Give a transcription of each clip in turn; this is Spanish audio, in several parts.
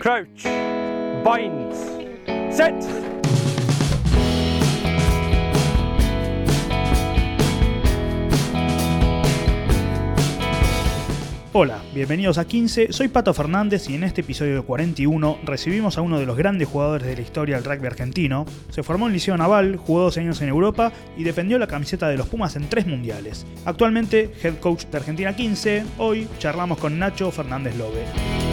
Crouch. Bind. Set. Hola, bienvenidos a 15, soy Pato Fernández y en este episodio 41 recibimos a uno de los grandes jugadores de la historia del rugby argentino. Se formó en Liceo Naval, jugó 2 años en Europa y defendió la camiseta de los Pumas en 3 mundiales. Actualmente, head coach de Argentina 15, hoy charlamos con Nacho Fernández Lobe.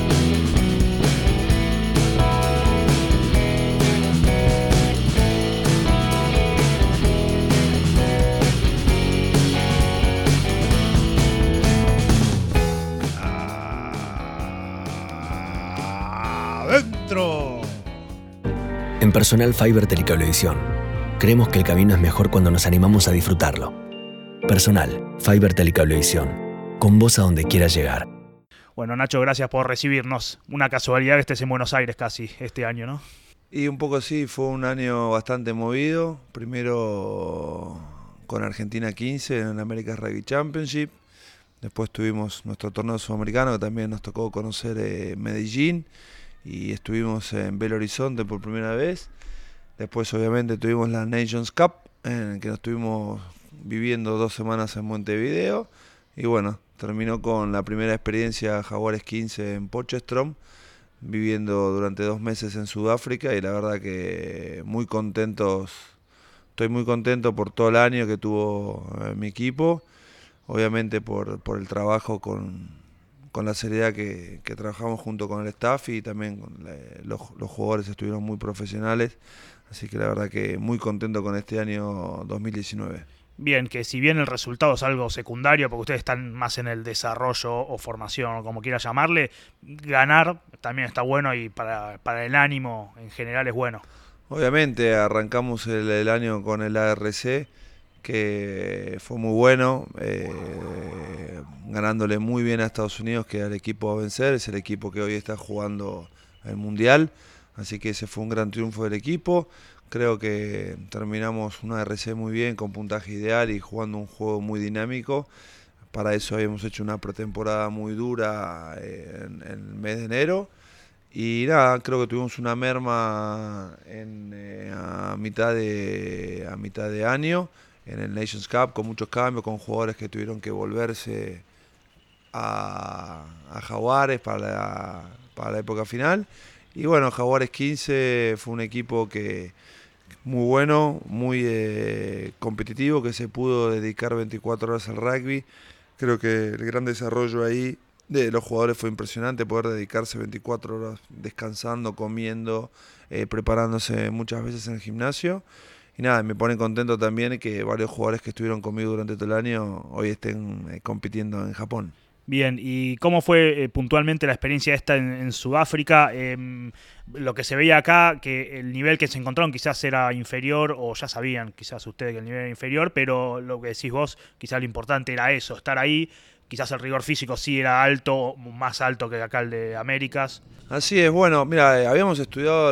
En Personal Fiber Telecablevisión, creemos que el camino es mejor cuando nos animamos a disfrutarlo. Personal Fiber Telecablevisión, con vos a donde quieras llegar. Bueno, Nacho, gracias por recibirnos. Una casualidad que estés en Buenos Aires casi este año, ¿no? Y un poco sí, fue un año bastante movido. Primero con Argentina 15 en el America's Rugby Championship. Después tuvimos nuestro torneo sudamericano, que también nos tocó conocer Medellín. Y estuvimos en Belo Horizonte por primera vez. Después obviamente tuvimos la Nations Cup, en el que nos estuvimos viviendo 2 semanas en Montevideo. Y bueno, terminó con la primera experiencia Jaguares 15 en Potchefstroom, viviendo durante 2 meses en Sudáfrica. Y la verdad que muy contentos, estoy muy contento por todo el año que tuvo mi equipo. Obviamente por el trabajo con la seriedad que trabajamos junto con el staff, y también con los jugadores estuvieron muy profesionales, así que la verdad que muy contento con este año 2019. Bien, que si bien el resultado es algo secundario, porque ustedes están más en el desarrollo o formación, o como quiera llamarle, ganar también está bueno y para el ánimo en general es bueno. Obviamente arrancamos el año con el ARC, que fue muy bueno, ganándole muy bien a Estados Unidos, que era el equipo a vencer, es el equipo que hoy está jugando el Mundial, así que ese fue un gran triunfo del equipo. Creo que terminamos una RC muy bien, con puntaje ideal y jugando un juego muy dinámico. Para eso habíamos hecho una pretemporada muy dura en el mes de enero. Y nada, creo que tuvimos una merma a mitad de año en el Nations Cup, con muchos cambios, con jugadores que tuvieron que volverse a Jaguares para la época final. Y bueno, Jaguares 15 fue un equipo que muy bueno, muy competitivo, que se pudo dedicar 24 horas al rugby. Creo que el gran desarrollo ahí de los jugadores fue impresionante, poder dedicarse 24 horas descansando, comiendo, preparándose muchas veces en el gimnasio. Y nada, me pone contento también que varios jugadores que estuvieron conmigo durante todo el año hoy estén compitiendo en Japón. Bien, ¿y cómo fue puntualmente la experiencia esta en Sudáfrica? Lo que se veía acá, que el nivel que se encontraron quizás era inferior, o ya sabían quizás ustedes que el nivel era inferior, pero lo que decís vos, quizás lo importante era eso, estar ahí. Quizás el rigor físico sí era alto, más alto que acá el de Américas. Así es, bueno, mira, habíamos estudiado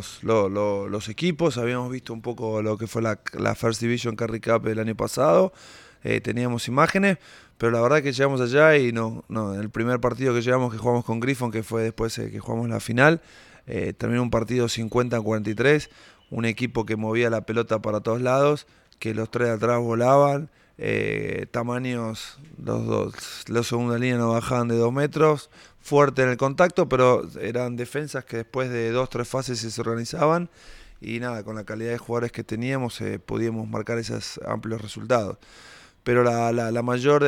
los equipos, habíamos visto un poco lo que fue la First Division Carry Cup del año pasado, teníamos imágenes, pero la verdad que llegamos allá y no, el primer partido que llegamos, que jugamos con Griffon, que fue después que jugamos la final, terminó un partido 50-43, un equipo que movía la pelota para todos lados, que los 3 de atrás volaban, tamaños, los segunda línea no bajaban de 2 metros, fuerte en el contacto, pero eran defensas que después de 2-3 fases se organizaban, y nada, con la calidad de jugadores que teníamos podíamos marcar esos amplios resultados. Pero la mayor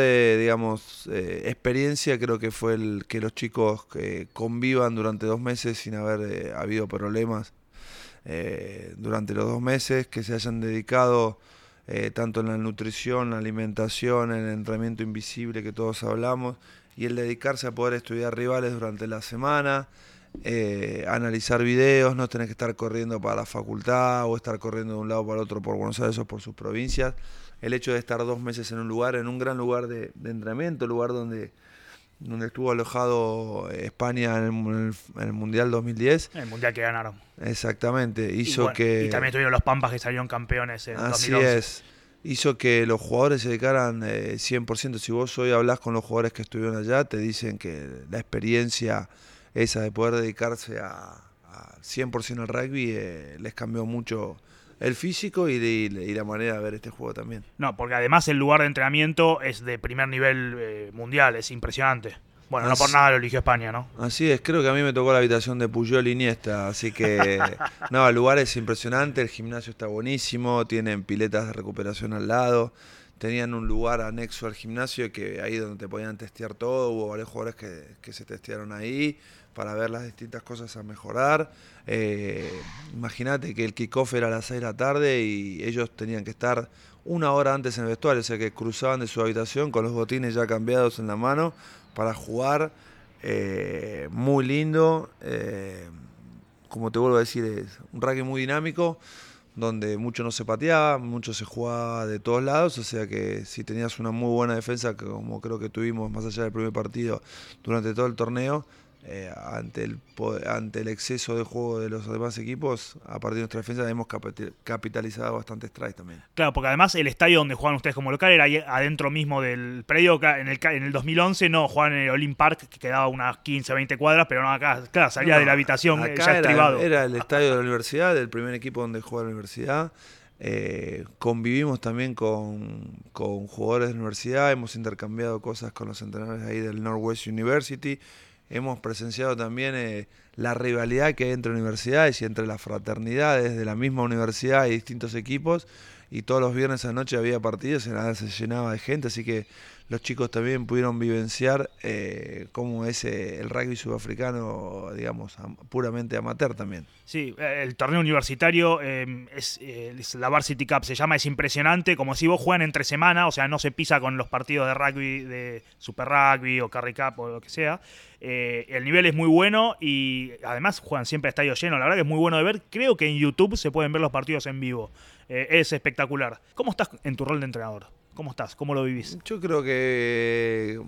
experiencia creo que fue que los chicos convivan durante 2 meses sin haber habido problemas durante los 2 meses, que se hayan dedicado tanto en la nutrición, la alimentación, en el entrenamiento invisible que todos hablamos, y el dedicarse a poder estudiar rivales durante la semana, analizar videos, no tener que estar corriendo para la facultad o estar corriendo de un lado para el otro por Buenos Aires o por sus provincias. El hecho de estar 2 meses en un lugar, en un gran lugar de entrenamiento, lugar donde estuvo alojado España en el Mundial 2010. El Mundial que ganaron. Exactamente. Y también tuvieron los Pampas que salieron campeones en 2011. Así es. Hizo que los jugadores se dedicaran 100%. Si vos hoy hablás con los jugadores que estuvieron allá, te dicen que la experiencia esa de poder dedicarse a 100% al rugby, les cambió mucho el físico y la manera de ver este juego también. No, porque además el lugar de entrenamiento es de primer nivel mundial, es impresionante. Bueno, no por nada lo eligió España, ¿no? Así es, creo que a mí me tocó la habitación de Puyol y Iniesta, así que no, el lugar es impresionante, el gimnasio está buenísimo, tienen piletas de recuperación al lado, tenían un lugar anexo al gimnasio que ahí donde te podían testear todo, hubo varios jugadores que se testearon ahí para ver las distintas cosas a mejorar. Imagínate que el kickoff era a las 6 de la tarde y ellos tenían que estar 1 hora antes en el vestuario, o sea que cruzaban de su habitación con los botines ya cambiados en la mano para jugar. Muy lindo, como te vuelvo a decir, es un rugby muy dinámico, donde mucho no se pateaba, mucho se jugaba de todos lados, o sea que si tenías una muy buena defensa, como creo que tuvimos más allá del primer partido durante todo el torneo, ante el exceso de juego de los demás equipos, a partir de nuestra defensa hemos capitalizado bastantes tries también. Claro, porque además el estadio donde juegan ustedes como local era ahí adentro mismo del predio. En el 2011 no, jugaban en el Olymp Park, que quedaba unas 15, 20 cuadras, pero no acá, claro, salía de la habitación ya estribado. Era el estadio de la universidad, del primer equipo donde juega la universidad. Convivimos también con jugadores de la universidad, hemos intercambiado cosas con los entrenadores ahí del Northwest University. Hemos presenciado también la rivalidad que hay entre universidades y entre las fraternidades de la misma universidad y distintos equipos. Y todos los viernes a la noche había partidos y nada, se llenaba de gente. Así que los chicos también pudieron vivenciar cómo es el rugby sudafricano, digamos, puramente amateur también. Sí, el torneo universitario es la Varsity Cup, se llama, es impresionante. Como si vos juegan entre semana, o sea, no se pisa con los partidos de rugby, de Super Rugby o Curry Cup o lo que sea. El nivel es muy bueno y además juegan siempre a estadio lleno. La verdad que es muy bueno de ver. Creo que en YouTube se pueden ver los partidos en vivo. Es espectacular. ¿Cómo estás en tu rol de entrenador? ¿Cómo estás? ¿Cómo lo vivís? Yo creo que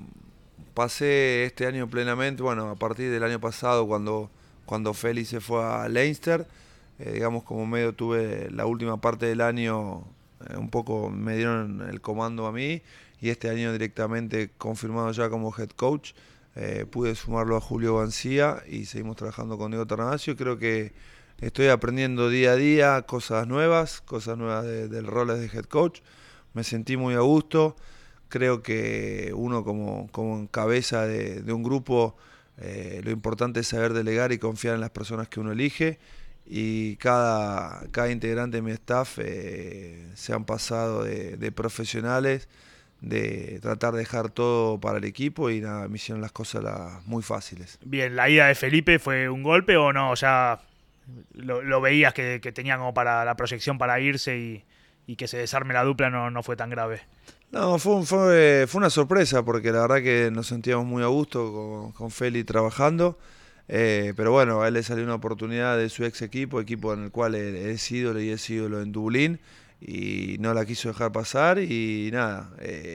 pasé este año plenamente, bueno, a partir del año pasado cuando Félix se fue a Leinster, digamos como medio tuve la última parte del año, un poco me dieron el comando a mí y este año directamente confirmado ya como head coach. Pude sumarlo a Julio García y seguimos trabajando con Diego Ternavasio. Creo que estoy aprendiendo día a día cosas nuevas del rol de head coach. Me sentí muy a gusto. Creo que uno como cabeza de un grupo, lo importante es saber delegar y confiar en las personas que uno elige. Y cada integrante de mi staff se han pasado de profesionales, de tratar de dejar todo para el equipo y nada, me hicieron las cosas muy fáciles. Bien, ¿la ida de Felipe fue un golpe o no? Ya lo veías que tenía como para la proyección para irse y que se desarme la dupla no fue tan grave. No, fue una sorpresa porque la verdad que nos sentíamos muy a gusto con Feli trabajando, pero bueno, a él le salió una oportunidad de su ex equipo en el cual es ídolo y es ídolo en Dublín, y no la quiso dejar pasar y nada,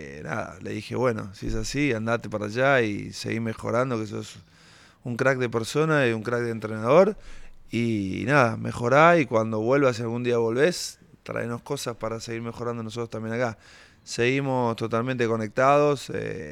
le dije, bueno, si es así, andate para allá y seguí mejorando, que sos un crack de persona y un crack de entrenador, y nada, mejorá y cuando vuelvas, si algún día volvés, traenos cosas para seguir mejorando nosotros también acá. Seguimos totalmente conectados,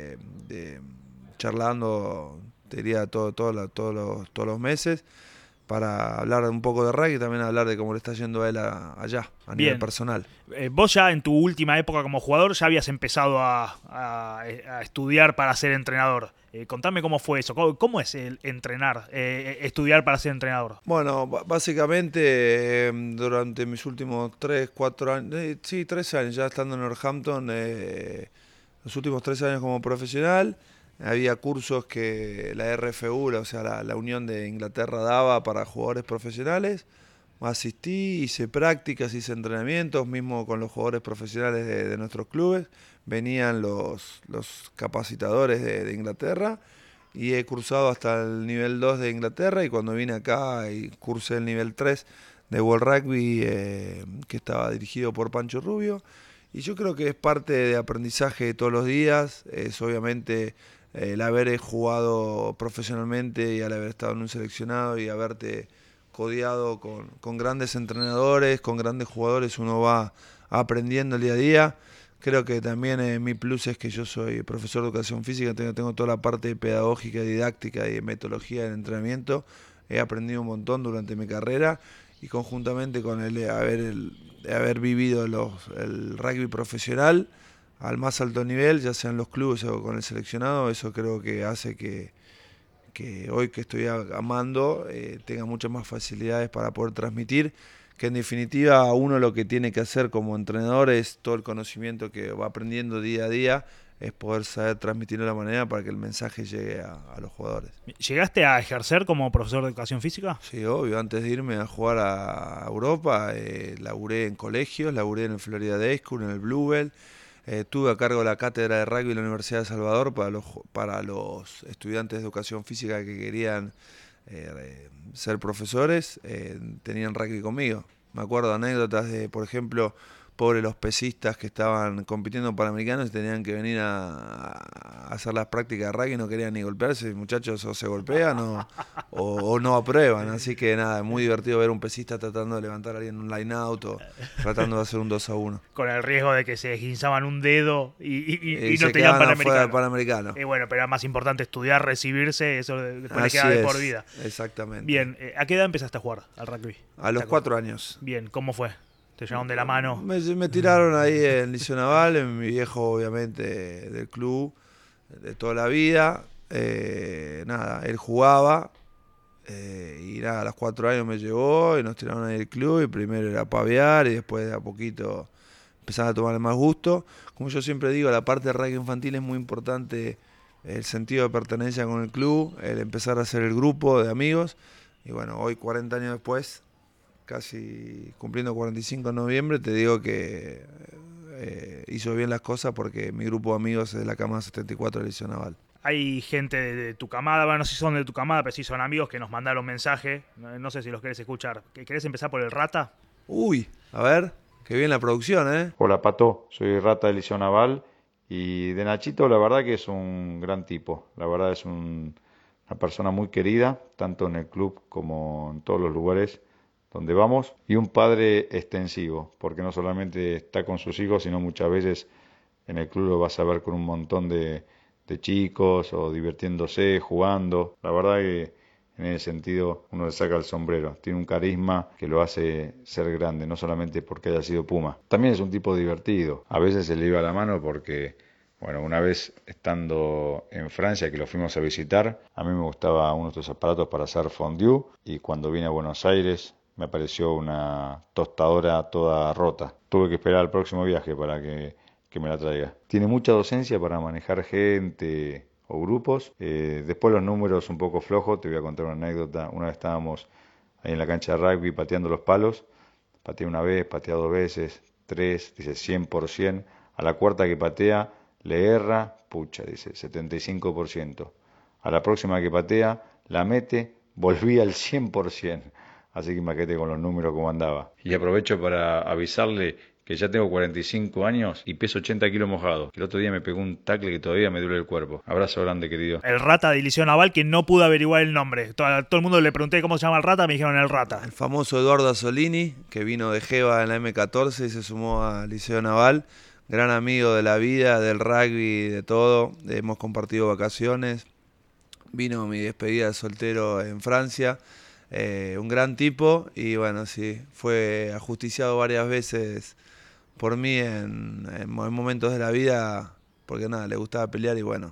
charlando, te diría, todos los meses, para hablar un poco de rugby y también hablar de cómo le está yendo a él allá, a nivel personal. Vos ya en tu última época como jugador ya habías empezado a estudiar para ser entrenador. Contame cómo fue eso, cómo es el entrenar, estudiar para ser entrenador. Bueno, básicamente durante mis últimos 3 años, ya estando en Northampton, los últimos 3 años como profesional, había cursos que la RFU, o sea, la Unión de Inglaterra daba para jugadores profesionales. Asistí, hice prácticas, hice entrenamientos, mismo con los jugadores profesionales de nuestros clubes. Venían los capacitadores de Inglaterra y he cursado hasta el nivel 2 de Inglaterra, y cuando vine acá y cursé el nivel 3 de World Rugby, que estaba dirigido por Pancho Rubio. Y yo creo que es parte de aprendizaje de todos los días, es obviamente el haber jugado profesionalmente y al haber estado en un seleccionado y haberte codeado con grandes entrenadores, con grandes jugadores, uno va aprendiendo el día a día. Creo que también mi plus es que yo soy profesor de educación física, tengo toda la parte pedagógica, didáctica y de metodología del entrenamiento. He aprendido un montón durante mi carrera y conjuntamente con el haber vivido el rugby profesional al más alto nivel, ya sea en los clubes o con el seleccionado, eso creo que hace que hoy que estoy amando tenga muchas más facilidades para poder transmitir, que en definitiva uno lo que tiene que hacer como entrenador es todo el conocimiento que va aprendiendo día a día, es poder saber transmitirlo de la manera para que el mensaje llegue a los jugadores. ¿Llegaste a ejercer como profesor de educación física? Sí, obvio, antes de irme a jugar a Europa, laburé en colegios, laburé en el Florida Day School, en el Bluebell, tuve a cargo la cátedra de rugby en la Universidad de Salvador para los estudiantes de educación física que querían ser profesores, tenían rugby conmigo. Me acuerdo anécdotas de, por ejemplo, los pesistas que estaban compitiendo en Panamericanos y tenían que venir a hacer las prácticas de rugby y no querían ni golpearse. Muchachos, o se golpean o no aprueban. Así que nada, es muy divertido ver un pesista tratando de levantar a alguien en un line-out o tratando de hacer un 2-1. Con el riesgo de que se desguinzaban un dedo y no se tenían quedaban afuera del Panamericano. Panamericano. Bueno, pero era más importante estudiar, recibirse, eso después le Así queda de es, por vida. exactamente. Bien, ¿a qué edad empezaste a jugar al rugby? A los 4 años. Bien, ¿cómo fue? ¿Te llevaron de la mano? Me tiraron ahí en Liceo Naval, en mi viejo obviamente del club, de toda la vida. Nada, él jugaba y nada, a los 4 años me llevó y nos tiraron ahí el club y primero era paviar y después de a poquito empezaron a tomar más gusto. Como yo siempre digo, la parte de rugby infantil es muy importante, el sentido de pertenencia con el club, el empezar a hacer el grupo de amigos y bueno, hoy 40 años después, casi cumpliendo 45 en noviembre, te digo que hizo bien las cosas porque mi grupo de amigos es de la camada 74 de Liceo Naval. Hay gente de tu camada, bueno, no sé si son de tu camada, pero sí son amigos que nos mandaron mensaje. No sé si los querés escuchar. ¿Querés empezar por el Rata? Uy, a ver, qué bien la producción, ¿eh? Hola Pato, soy Rata de Liceo Naval y de Nachito la verdad que es un gran tipo. La verdad es una persona muy querida, tanto en el club como en todos los lugares donde vamos, y un padre extensivo, porque no solamente está con sus hijos, sino muchas veces en el club lo vas a ver con un montón de chicos o divirtiéndose, jugando. La verdad que en ese sentido uno le saca el sombrero. Tiene un carisma que lo hace ser grande, no solamente porque haya sido Puma. También es un tipo divertido. A veces se le iba la mano porque, bueno, una vez estando en Francia, que lo fuimos a visitar, a mí me gustaba uno de estos aparatos para hacer fondue, y cuando vine a Buenos Aires me apareció una tostadora toda rota. Tuve que esperar al próximo viaje para que me la traiga. Tiene mucha docencia para manejar gente o grupos. Después los números un poco flojos. Te voy a contar una anécdota. Una vez estábamos ahí en la cancha de rugby pateando los palos. Pateé una vez, pateé 2 veces, 3, dice 100%. A la cuarta que patea le erra, pucha, dice 75%. A la próxima que patea la mete, volvía al 100%. Así que me quedé con los números como andaba. Y aprovecho para avisarle que ya tengo 45 años y peso 80 kilos mojado. El otro día me pegó un tackle que todavía me duele el cuerpo. Abrazo grande, querido. El Rata de Liceo Naval, que no pude averiguar el nombre. Todo el mundo le pregunté cómo se llama el Rata, me dijeron el Rata. El famoso Eduardo Asolini, que vino de Geva en la M14 y se sumó a Liceo Naval. Gran amigo de la vida, del rugby, de todo. Hemos compartido vacaciones. Vino mi despedida de soltero en Francia. Un gran tipo y bueno, sí, fue ajusticiado varias veces por mí en momentos de la vida, porque nada, le gustaba pelear y bueno,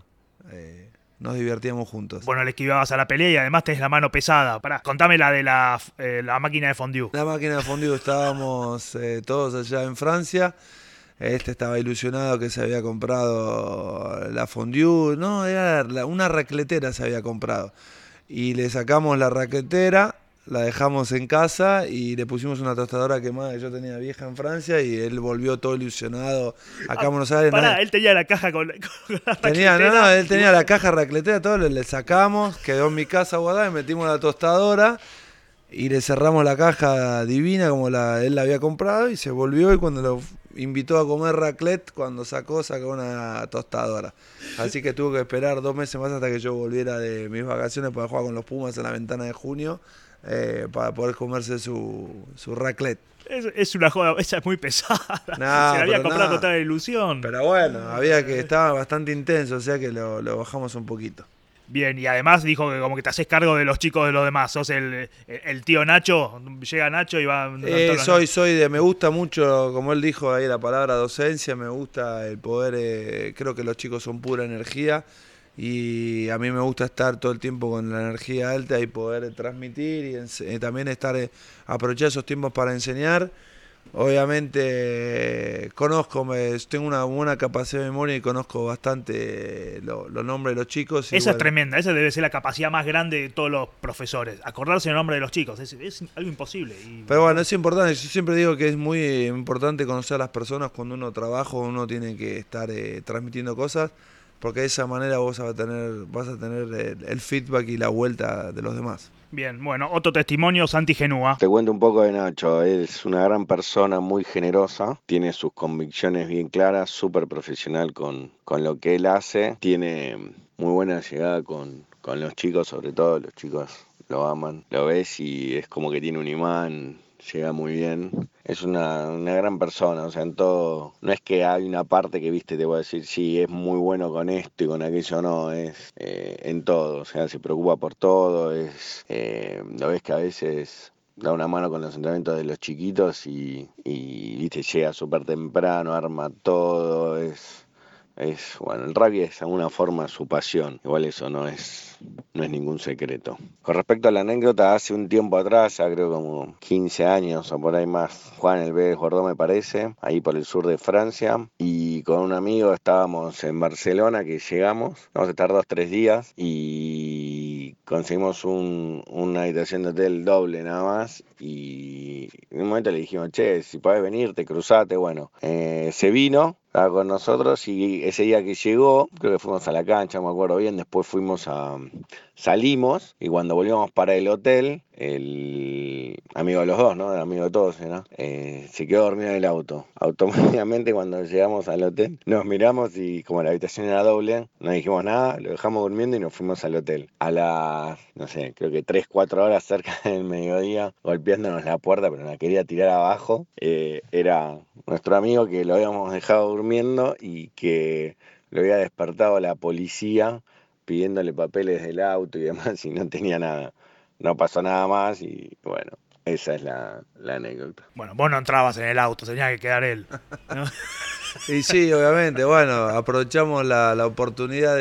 nos divertíamos juntos. Bueno, le esquivabas a la pelea y además tenés la mano pesada. Pará, contame la de la máquina de fondue. La máquina de fondue, estábamos todos allá en Francia. Estaba ilusionado que se había comprado la fondue, no, era una racletera se había comprado. Y le sacamos la raquetera, la dejamos en casa y le pusimos una tostadora quemada que yo tenía vieja en Francia y él volvió todo ilusionado acá en Buenos Aires. Pará, él tenía la caja con la raquetera. No, él tenía la caja racletera, todo le sacamos, quedó en mi casa guardada y metimos la tostadora y le cerramos la caja divina como él la había comprado y se volvió y cuando invitó a comer raclette cuando sacó una tostadora. Así que tuvo que esperar 2 meses más hasta que yo volviera de mis vacaciones para jugar con los Pumas en la ventana de junio, para poder comerse su raclette. Es una joda, esa es muy pesada. No, se la había pero comprado no. con toda la ilusión. Pero bueno, estaba bastante intenso, o sea que lo bajamos un poquito. Bien, y además dijo que como que te haces cargo de los chicos de los demás. Sos el tío Nacho, llega Nacho y va... Me gusta mucho, como él dijo ahí la palabra docencia, me gusta el poder, creo que los chicos son pura energía y a mí me gusta estar todo el tiempo con la energía alta y poder transmitir y también aprovechar esos tiempos para enseñar. Obviamente tengo una buena capacidad de memoria y conozco bastante los nombres de los chicos. Esa es tremenda, esa debe ser la capacidad más grande de todos los profesores, acordarse el nombre de los chicos, es algo imposible. Pero bueno, es importante, yo siempre digo que es muy importante conocer a las personas cuando uno trabaja, uno tiene que estar transmitiendo cosas, porque de esa manera vas a tener el feedback y la vuelta de los demás. Bien, bueno, otro testimonio, Santi Genúa. Te cuento un poco de Nacho, es una gran persona, muy generosa, tiene sus convicciones bien claras, súper profesional con lo que él hace, tiene muy buena llegada con los chicos, sobre todo los chicos lo aman, lo ves y es como que tiene un imán, llega muy bien. Es una gran persona, o sea, en todo, no es que hay una parte que, viste, te voy a decir, sí, es muy bueno con esto y con aquello, no, es en todo, o sea, se preocupa por todo, lo ves que a veces da una mano con los entrenamientos de los chiquitos y viste, llega súper temprano, arma todo, bueno, el rugby es de alguna forma su pasión, igual eso no es ningún secreto. Con respecto a la anécdota, hace un tiempo atrás, ya creo como 15 años o por ahí más, Juan el B. Jordó me parece, ahí por el sur de Francia, y con un amigo estábamos en Barcelona, que llegamos, vamos a estar 2-3 días, y conseguimos una habitación de hotel doble nada más, y en un momento le dijimos, che, si podés venirte, cruzate, bueno, se vino, estaba con nosotros y ese día que llegó, creo que fuimos a la cancha, no me acuerdo bien, después salimos y cuando volvíamos para el hotel, el amigo de los dos, ¿no? El amigo de todos, ¿no? Se quedó dormido en el auto. Automáticamente cuando llegamos al hotel nos miramos y como la habitación era doble, no dijimos nada, lo dejamos durmiendo y nos fuimos al hotel. A las, no sé, creo que 3-4 horas cerca del mediodía, golpeándonos la puerta, pero la quería tirar abajo, era nuestro amigo que lo habíamos dejado durmiendo y que lo había despertado la policía pidiéndole papeles del auto y demás y no tenía nada. No pasó nada más y bueno, esa es la anécdota. Bueno, vos no entrabas en el auto, tenía que quedar él, ¿no? Y sí, obviamente, bueno, aprovechamos la oportunidad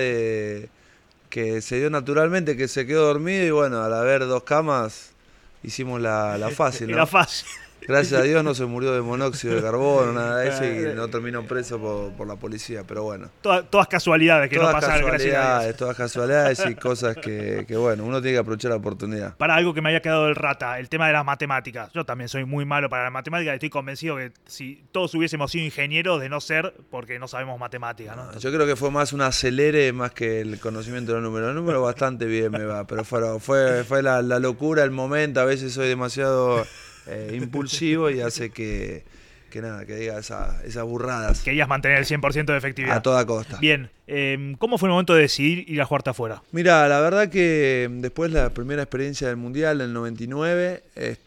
que se dio naturalmente, que se quedó dormido y bueno, al haber 2 camas hicimos la fácil, ¿no? Era fácil. Gracias a Dios no se murió de monóxido de carbono, nada de eso y no terminó preso por la policía, pero bueno. Todas casualidades que no pasaron, gracias a Dios. Todas casualidades y cosas que bueno, uno tiene que aprovechar la oportunidad. Para algo que me había quedado del rata, el tema de las matemáticas. Yo también soy muy malo para las matemáticas y estoy convencido que si todos hubiésemos sido ingenieros, de no ser porque no sabemos matemáticas, ¿no? Yo creo que fue más un acelere más que el conocimiento de los números. Los números bastante bien me va, pero fue la locura, el momento. A veces soy demasiado impulsivo y hace que diga esas burradas. Querías mantener el 100% de efectividad. A toda costa. Bien, ¿cómo fue el momento de decidir ir a jugarte afuera? Mira, la verdad que después de la primera experiencia del Mundial, en el 99,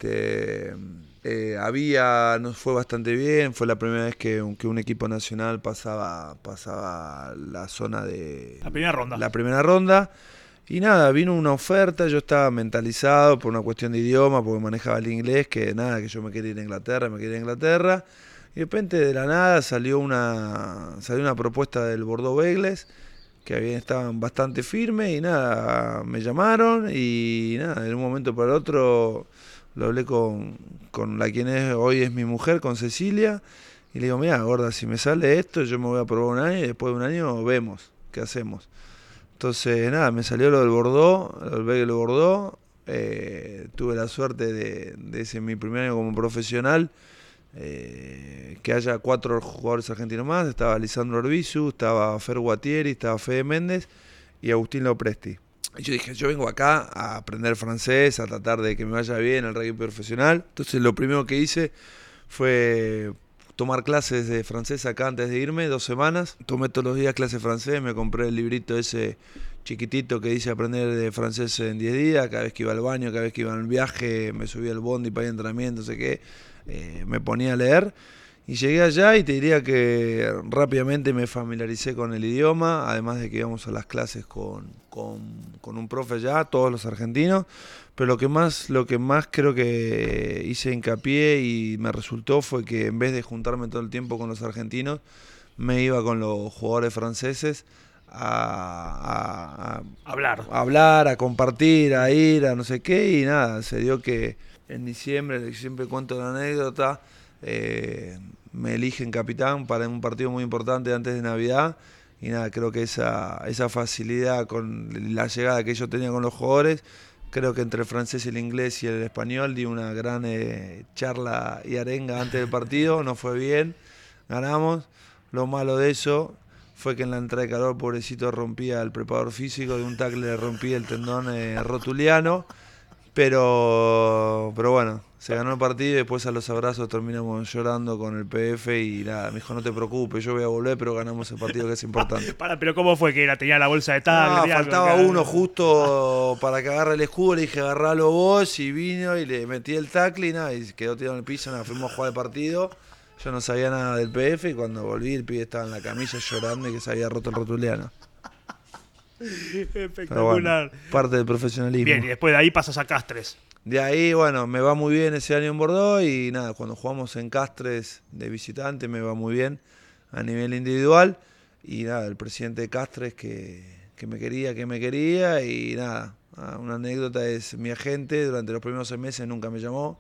nos fue bastante bien. Fue la primera vez que un equipo nacional pasaba la zona de... La primera ronda. Y nada, vino una oferta, yo estaba mentalizado por una cuestión de idioma, porque manejaba el inglés, que yo me quería ir a Inglaterra, y de repente de la nada salió una propuesta del Bordeaux Bègles, que estaban bastante firmes, y nada, me llamaron, y nada, de un momento para el otro lo hablé con quien hoy es mi mujer, con Cecilia, y le digo, mira, gorda, si me sale esto, yo me voy a probar un año, y después de un año vemos qué hacemos. Entonces, nada, me salió lo del Bordeaux, el Bègles Bordeaux. Tuve la suerte de ese mi primer año como profesional, que haya 4 jugadores argentinos más. Estaba Lisandro Orbizu, estaba Fer Guattieri, estaba Fede Méndez y Agustín Lopresti. Y yo dije, yo vengo acá a aprender francés, a tratar de que me vaya bien el rugby profesional. Entonces, lo primero que hice fue tomar clases de francés acá antes de irme, 2 semanas. Tomé todos los días clases de francés, me compré el librito ese chiquitito que dice aprender de francés en 10 días. Cada vez que iba al baño, cada vez que iba al viaje, me subía al bondi para ir a entrenamiento, no sé qué, me ponía a leer. Y llegué allá y te diría que rápidamente me familiaricé con el idioma, además de que íbamos a las clases con un profe allá, todos los argentinos. Pero lo que más creo que hice hincapié y me resultó fue que en vez de juntarme todo el tiempo con los argentinos, me iba con los jugadores franceses a hablar, a compartir, a ir, a no sé qué. Y nada, se dio que en diciembre, siempre cuento la anécdota, me eligen capitán para un partido muy importante antes de Navidad. Y nada, creo que esa facilidad con la llegada que yo tenía con los jugadores, creo que entre el francés, el inglés y el español di una gran charla y arenga antes del partido. Nos fue bien, ganamos. Lo malo de eso fue que en la entrada de calor, pobrecito, rompía el preparador físico, de un tackle le rompí el tendón rotuliano. Pero bueno, se ganó el partido y después a los abrazos terminamos llorando con el PF y nada, me dijo no te preocupes, yo voy a volver, pero ganamos el partido que es importante. Pero ¿cómo fue que tenía la bolsa de tackle? Faltaba uno justo para que agarre el escudo, le dije agarralo vos y vino y le metí el tackle y nada, y quedó tirado en el piso, nada, fuimos a jugar el partido. Yo no sabía nada del PF y cuando volví el pibe estaba en la camilla llorando y que se había roto el rotuliano. Espectacular. Bueno, parte del profesionalismo. Bien, y después de ahí pasas a Castres. De ahí, bueno, me va muy bien ese año en Bordeaux y nada, cuando jugamos en Castres de visitante me va muy bien a nivel individual y nada, el presidente de Castres que me quería y nada, una anécdota es mi agente, durante los primeros 6 meses nunca me llamó,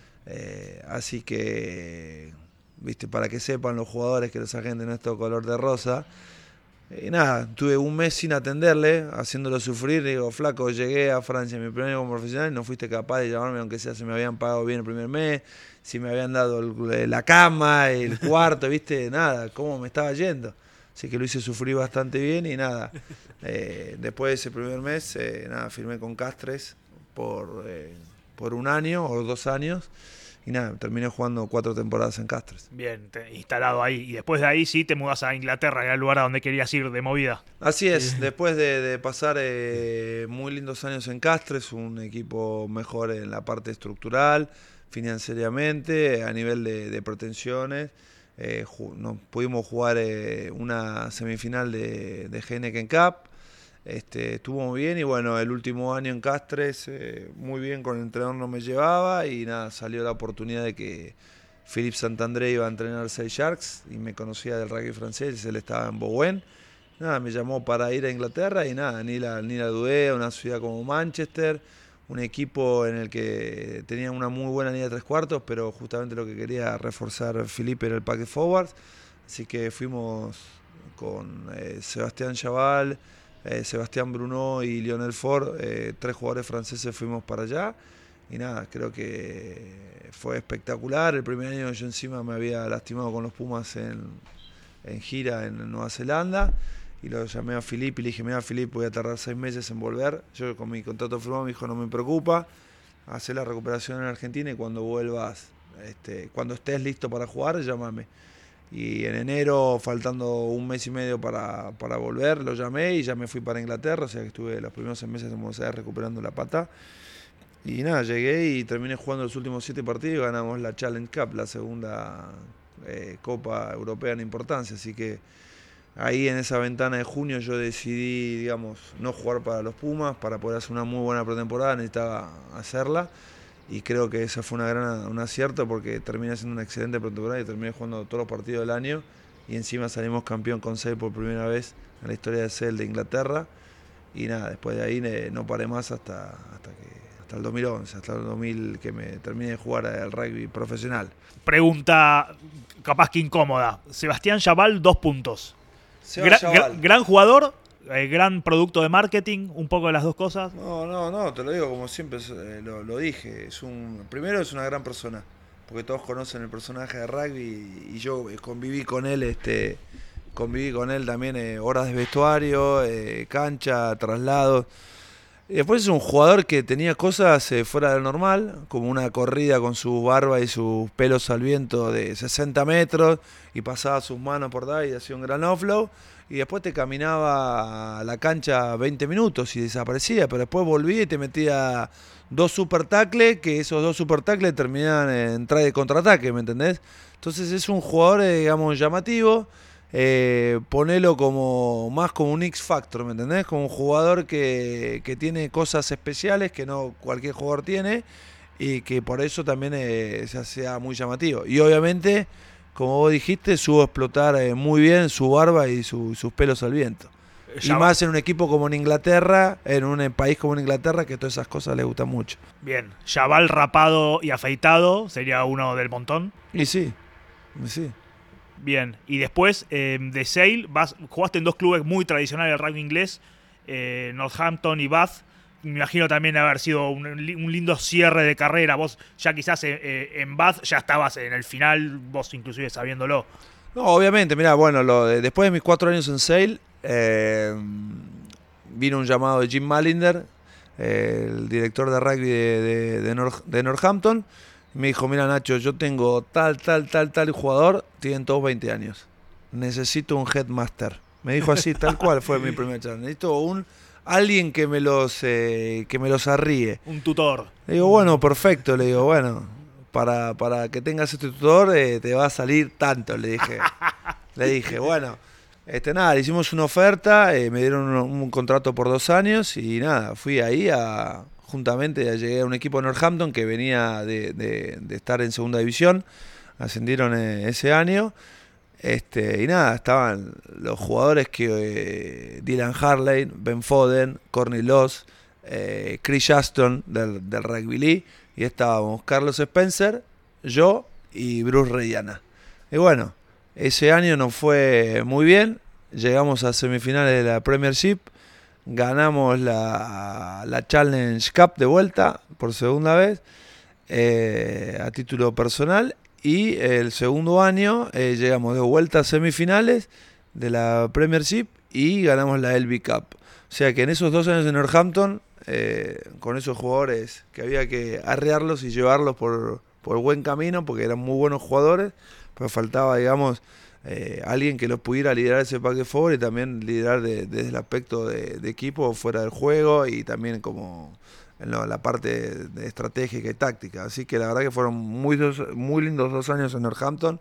así que, viste, para que sepan los jugadores que los agentes no es todo color de rosa. Y nada, tuve un mes sin atenderle, haciéndolo sufrir. Le digo, flaco, llegué a Francia, mi primer año como profesional, y no fuiste capaz de llamarme, aunque sea si me habían pagado bien el primer mes, si me habían dado la cama, el cuarto, viste, nada, cómo me estaba yendo. Así que lo hice sufrir bastante bien y nada. Después de ese primer mes, nada, firmé con Castres por 1 año o 2 años. Y nada, terminé jugando 4 temporadas en Castres. Bien, instalado ahí. Y después de ahí sí te mudas a Inglaterra, era el lugar a donde querías ir de movida. Así es, después de pasar muy lindos años en Castres, un equipo mejor en la parte estructural, financieramente, a nivel de pretensiones. Pudimos jugar una semifinal de Heineken Cup. Estuvo muy bien y bueno, el último año en Castres muy bien, con el entrenador no me llevaba y nada, salió la oportunidad de que Philippe Saint-André iba a entrenar 6 Sharks y me conocía del rugby francés, él estaba en Bowen, nada, me llamó para ir a Inglaterra y nada, ni la dudé, una ciudad como Manchester, un equipo en el que tenía una muy buena línea de 3/4, pero justamente lo que quería reforzar Philippe era el packet forward, así que fuimos con Sebastián Chaval, Sebastián Bruno y Lionel Ford, 3 jugadores franceses, fuimos para allá y nada, creo que fue espectacular. El primer año yo encima me había lastimado con los Pumas en gira en Nueva Zelanda y lo llamé a Philippe y le dije, mira Philippe, voy a tardar 6 meses en volver, yo con mi contrato firmado, me dijo no me preocupa, hacé la recuperación en Argentina y cuando vuelvas, cuando estés listo para jugar, llámame. Y en enero, faltando 1 mes y medio para volver, lo llamé y ya me fui para Inglaterra, o sea que estuve los primeros 6 meses en Buenos Aires recuperando la pata. Y nada, llegué y terminé jugando los últimos 7 partidos y ganamos la Challenge Cup, la segunda Copa Europea en importancia. Así que ahí en esa ventana de junio yo decidí, digamos, no jugar para los Pumas, para poder hacer una muy buena pretemporada, necesitaba hacerla. Y creo que ese fue un acierto porque terminé siendo una excelente pretemporada y terminé jugando todos los partidos del año y encima salimos campeón con Sale por primera vez en la historia de Sale de Inglaterra y nada, después de ahí no paré más hasta el 2011, hasta el 2000 que me terminé de jugar al rugby profesional. Pregunta capaz que incómoda. Sebastián Chaval, 2 puntos. Chaval. Gran jugador, gran producto de marketing, un poco de las dos cosas. No, te lo digo como siempre lo dije. Primero es una gran persona, porque todos conocen el personaje de rugby y yo conviví con él también horas de vestuario, cancha, traslados. Y después es un jugador que tenía cosas fuera del normal, como una corrida con su barba y sus pelos al viento de 60 metros, y pasaba sus manos por ahí y hacía un gran offload, y después te caminaba a la cancha 20 minutos y desaparecía, pero después volvía y te metía 2 super tackles, que esos 2 super tackles terminaban en try de contraataque, ¿me entendés? Entonces es un jugador, digamos, llamativo. Ponelo como más como un X-Factor, ¿me entendés? Como un jugador que tiene cosas especiales que no cualquier jugador tiene y que por eso también se sea muy llamativo. Y obviamente, como vos dijiste, supo explotar muy bien su barba y sus pelos al viento. Y más en un equipo como en Inglaterra, en un país como en Inglaterra, que todas esas cosas le gustan mucho. Bien, Jabal rapado y afeitado sería uno del montón. Y sí. Bien, y después de Sale jugaste en 2 clubes muy tradicionales del rugby inglés, Northampton y Bath. Me imagino también haber sido un lindo cierre de carrera. Vos ya quizás en Bath ya estabas en el final, vos inclusive sabiéndolo. No, obviamente, mirá, bueno, después de mis 4 años en Sale, vino un llamado de Jim Malinder, el director de rugby de Northampton. Me dijo, mira Nacho, yo tengo tal jugador, tienen todos 20 años. Necesito un headmaster. Me dijo así, tal cual fue mi primer charla. Necesito alguien que me los arríe. Un tutor. Le digo, bueno, perfecto. Le digo, bueno, para que tengas este tutor te va a salir tanto, le dije. Le dije, bueno, nada, le hicimos una oferta, me dieron un contrato por 2 años y nada, fui ahí juntamente llegué a un equipo de Northampton que venía de estar en segunda división, ascendieron ese año, y nada, estaban los jugadores que Dylan Harley, Ben Foden, Courtney Loss, Chris Ashton del Rugby League, y estábamos Carlos Spencer, yo y Bruce Reyana. Y bueno, ese año nos fue muy bien, llegamos a semifinales de la Premiership, ganamos la Challenge Cup de vuelta por segunda vez a título personal, y el segundo año llegamos de vuelta a semifinales de la Premiership y ganamos la LB Cup. O sea que en esos 2 años en Northampton, con esos jugadores que había que arrearlos y llevarlos por buen camino, porque eran muy buenos jugadores, pero faltaba, digamos, alguien que los pudiera liderar ese pack de fútbol y también liderar desde el aspecto de equipo fuera del juego y también como en la parte de estratégica y táctica. Así que la verdad que fueron muy lindos 2 años en Northampton.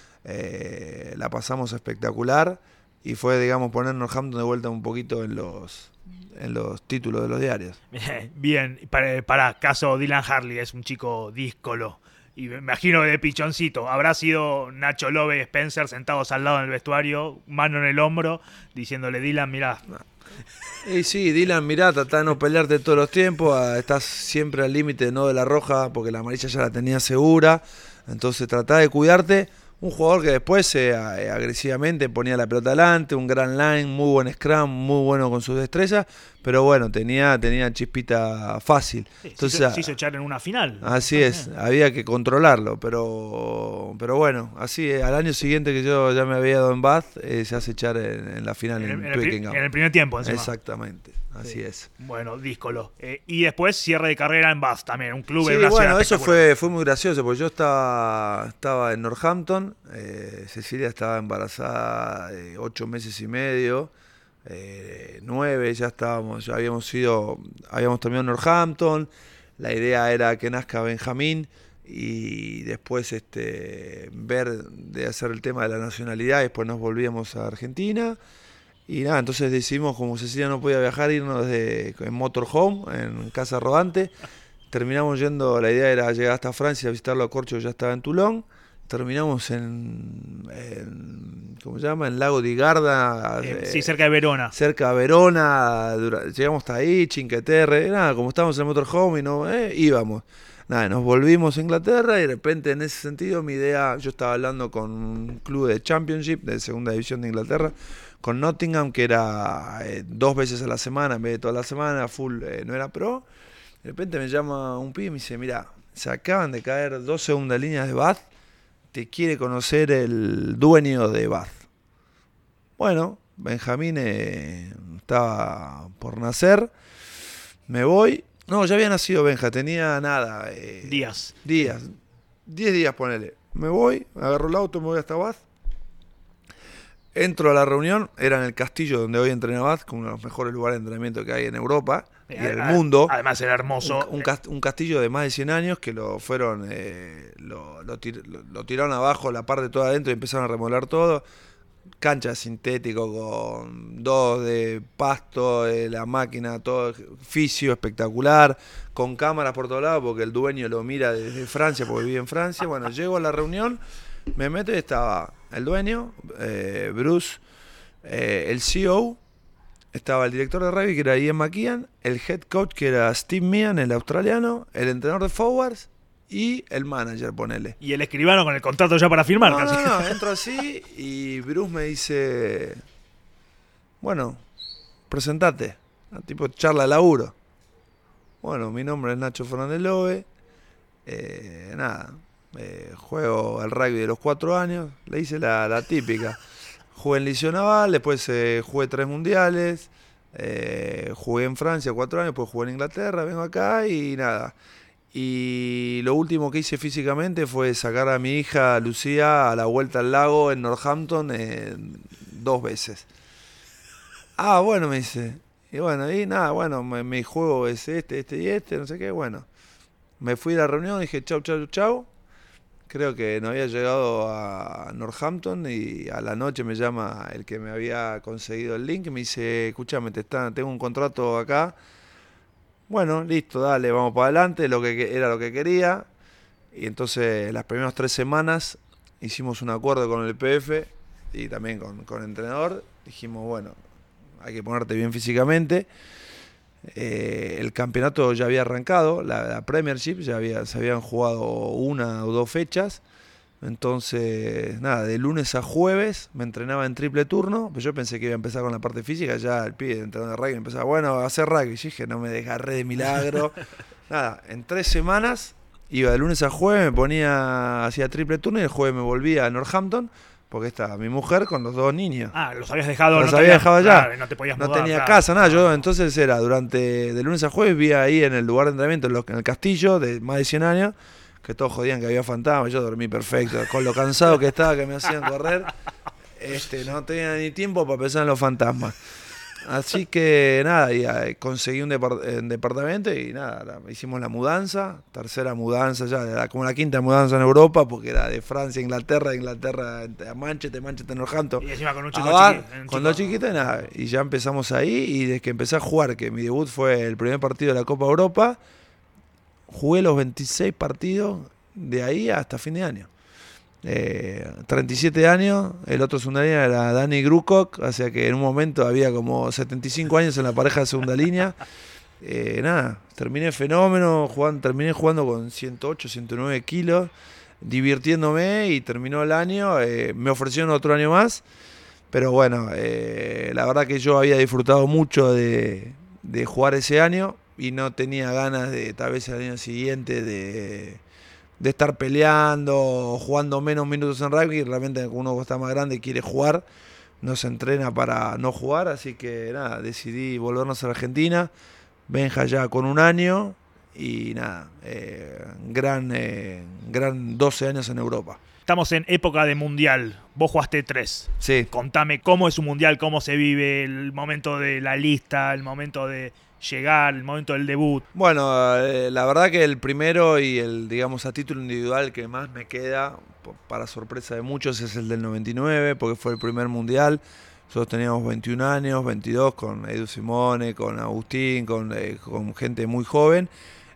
La pasamos espectacular y fue, digamos, poner Northampton de vuelta un poquito en los títulos de los diarios. Bien, para caso Dylan Harley es un chico díscolo. Y me imagino de pichoncito, habrá sido Nacho Love y Spencer sentados al lado en el vestuario, mano en el hombro, diciéndole, Dylan, mirá. Y sí, Dylan, mirá, tratá de no pelearte todos los tiempos, estás siempre al límite no de la roja, porque la amarilla ya la tenía segura, entonces tratá de cuidarte. Un jugador que después agresivamente ponía la pelota adelante, un gran line, muy buen scrum, muy bueno con sus destrezas, pero bueno, tenía chispita fácil. Sí, entonces, se hizo echar en una final. Así es, había que controlarlo, pero bueno, así al año siguiente que yo ya me había dado en Bath, se hace echar en la final en Twickenham. En el primer tiempo, encima. Exactamente, así es. Bueno, díscolo. Y después cierre de carrera en Bath también, un club en Sí, una ciudad bueno, eso espectacular. fue muy gracioso, porque yo estaba en Northampton, Cecilia estaba embarazada 8 meses y medio, 9, ya habíamos terminado en Northampton, la idea era que nazca Benjamín y después ver de hacer el tema de la nacionalidad, y después nos volvíamos a Argentina. Y nada, entonces decidimos, como Cecilia no podía viajar, irnos en motorhome, en casa rodante. Terminamos yendo, la idea era llegar hasta Francia a visitarlo a Corcho, ya estaba en Toulon. Terminamos ¿cómo se llama? En Lago di Garda. Sí, cerca de Verona. Cerca de Verona, llegamos hasta ahí, Cinque Terre, nada, como estábamos en el motorhome y íbamos. Nada, nos volvimos a Inglaterra y de repente en ese sentido mi idea, yo estaba hablando con un club de Championship, de segunda división de Inglaterra, con Nottingham, que era 2 veces a la semana en vez de toda la semana, full, no era pro. De repente me llama un pibe y me dice, mira, se acaban de caer 2 segundas líneas de Bath, te quiere conocer el dueño de Bath. Bueno, Benjamín estaba por nacer. Me voy. No, ya había nacido Benja, tenía nada. Días. 10 días, ponele. Me voy, agarro el auto, me voy hasta Bath. Entro a la reunión, era en el castillo donde hoy entrena Bath, con uno de los mejores lugares de entrenamiento que hay en Europa y en el mundo. Además era hermoso. Un castillo de más de 100 años que lo tiraron abajo, la parte toda adentro y empezaron a remodelar todo. Cancha sintético con 2 de pasto, la máquina, todo fisio espectacular, con cámaras por todos lados porque el dueño lo mira desde Francia porque vive en Francia. Bueno, llego a la reunión, me meto y estaba el dueño, Bruce, el CEO, estaba el director de rugby que era Ian McKeon, el head coach que era Steve Meehan, el australiano, el entrenador de forwards y el manager, ponele. Y el escribano con el contrato ya para firmar. No, entro así y Bruce me dice, bueno, presentate, tipo charla de laburo. Bueno, mi nombre es Nacho Fernández Lobe, juego al rugby de los 4 años, le hice la típica. Jugué en Liceo Naval, después jugué 3 mundiales, jugué en Francia 4 años, después jugué en Inglaterra, vengo acá y nada. Y lo último que hice físicamente fue sacar a mi hija Lucía a la vuelta al lago en Northampton 2 veces. Ah, bueno, me dice. Y bueno, y nada, bueno, mi juego es este y este, no sé qué, bueno. Me fui a la reunión, dije chau. Creo que no había llegado a Northampton y a la noche me llama el que me había conseguido el link y me dice, escúchame, tengo un contrato acá. Bueno, listo, dale, vamos para adelante, era lo que quería. Y entonces las primeras 3 semanas hicimos un acuerdo con el PF y también con el entrenador. Dijimos, bueno, hay que ponerte bien físicamente. El campeonato ya había arrancado, la Premiership, se habían jugado 1 o 2 fechas. Entonces, nada, de lunes a jueves me entrenaba en triple turno, pero yo pensé que iba a empezar con la parte física, ya el pibe de entrenador de rugby empezaba, bueno, a hacer rugby. Y dije, no me desgarré de milagro. Nada, en 3 semanas iba de lunes a jueves, hacía triple turno y el jueves me volvía a Northampton, porque estaba mi mujer con los 2 niños. Ah, los habías dejado. Los había dejado allá. Claro, no te podías no mudar, tenía claro. casa, nada. Yo entonces era de lunes a jueves, vivía ahí en el lugar de entrenamiento, en el castillo de más de 100 años, que todos jodían que había fantasmas. Yo dormí perfecto, con lo cansado que estaba, que me hacían correr. No tenía ni tiempo para pensar en los fantasmas. Así que nada, conseguí un departamento y nada, hicimos la mudanza, 3ª mudanza ya, como la 5ª mudanza en Europa, porque era de Francia a Inglaterra a Manchester, Northampton. Y encima con un chico chiquito. Con 2 chiquitos y nada, y ya empezamos ahí y desde que empecé a jugar, que mi debut fue el primer partido de la Copa Europa, jugué los 26 partidos de ahí hasta fin de año. 37 años, el otro segunda línea era Dani Grukok, o sea que en un momento había como 75 años en la pareja de segunda línea. Nada, terminé fenómeno, terminé jugando con 108, 109 kilos, divirtiéndome y terminó el año. Me ofrecieron otro año más, pero bueno, la verdad que yo había disfrutado mucho de jugar ese año y no tenía ganas de, tal vez el año siguiente, de estar peleando o jugando menos minutos en rugby. Realmente uno que está más grande y quiere jugar, no se entrena para no jugar, así que nada, decidí volvernos a la Argentina. Benja ya con 1 año y nada, gran 12 años en Europa. Estamos en época de mundial, vos jugaste 3. Sí. Contame cómo es un mundial, cómo se vive, el momento de la lista, el momento de llegar, el momento del debut. Bueno, la verdad que el primero y el, digamos, a título individual que más me queda, para sorpresa de muchos, es el del 99, porque fue el primer mundial. Nosotros teníamos 21 años, 22, con Edu Simone, con Agustín, con gente muy joven.